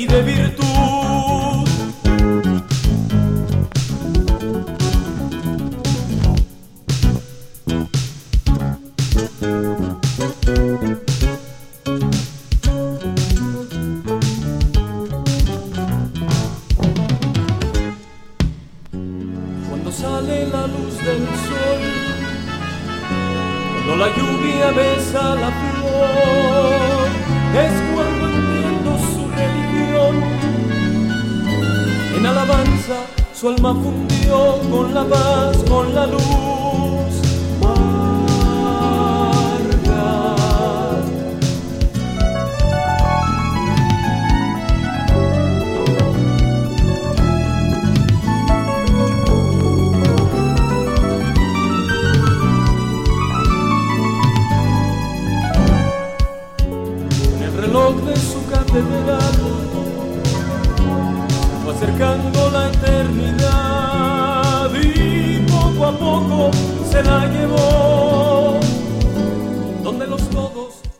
y de virtud. Cuando sale la luz del sol, cuando la lluvia besa la flor, es cuando entiendo su religión. En alabanza su alma fundió con la paz, con la luz. De su catedral fue acercando la eternidad y poco a poco se la llevó donde los todos